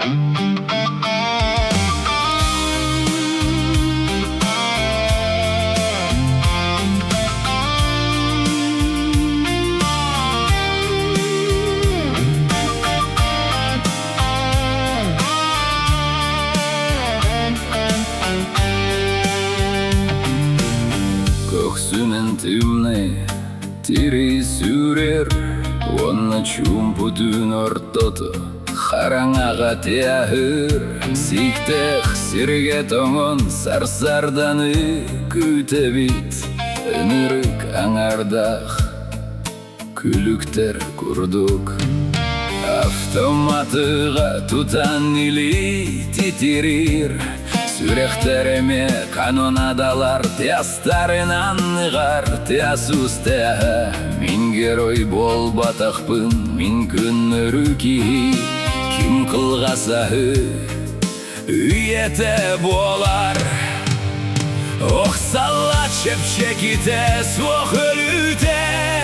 Көксүнен тымны тири сүрер, онна чумпутун ортоту хараңага теахыр. Сиктех сирге тоңон сарсарданы күтебит, өнүрүк аңардах күлүктер курдук. Автоматыга тутан или титирир, сүрехтереме канонадалар тястарынан ныгар. Тясус теа мин герой болбатакпын, мин күннөрү ким кылгасахы үйете болар. Оксала чепчеките суох өлүте,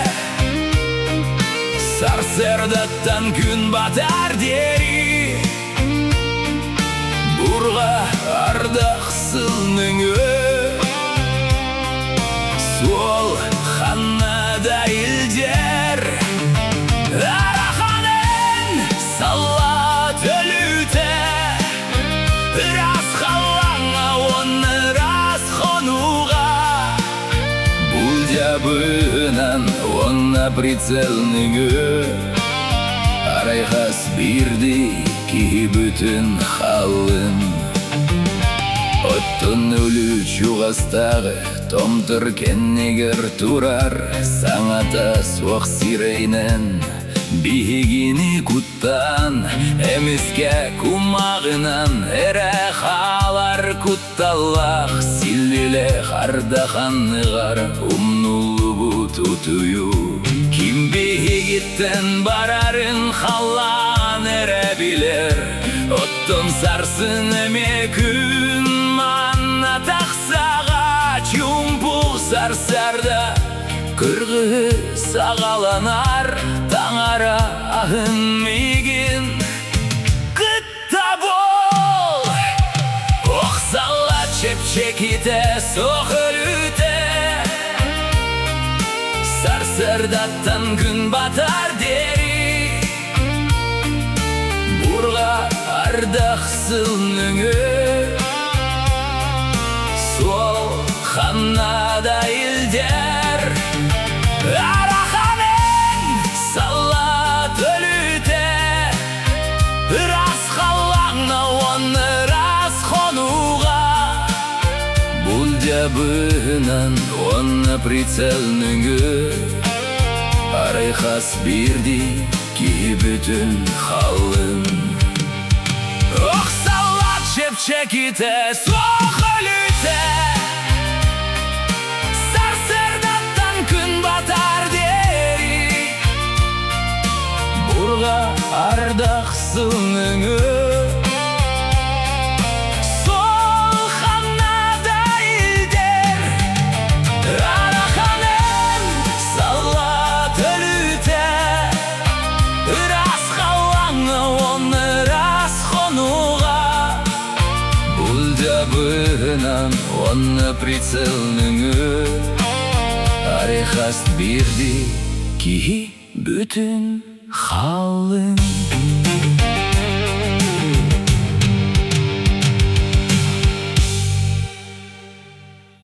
сарсердаттан күн батар дери. Бурга ардаксылныңы сол ханнада илдер. Араханын салат өлүте, рас халаңа оны рас хонуга. Бул жабынан онна прицелныңы арайхас бирди ки бүтүн халын. Оттун өлү чугастагы томтур кеннегер турар. Саңата суак сирейнен бигини куттан, эмиске кумагынан эре халар кутталлах. Силлиле хардаханныгар умнулубу тутую, ким бигиттен барарын халан эре билер. Оттон сарсын эме күн манна таксага, чумпук сарсарда кыргы сагаланар. Таңара ахын мигин кытта бол, оксала чепчеките сох өлүте, сарсардаттан күн батар дери. Бурга ардаксылныңы сол ханнада илдер. Араханын салат өлүте, рас халаңна оны рас хонуга. Бул жабынан онна прицелныңы арайхас бирди ки бүтүн халын. Оксалат чепчеките суох өлүте, сарсердаттан күн батар дери. Бурга ардаксылныңы сол ханнада илдер. Араханын салат өлүте, рас халаңа оны рас хонуга. Бул жабынан онна прицелныңы арайхас бирди ки бүтүн халын.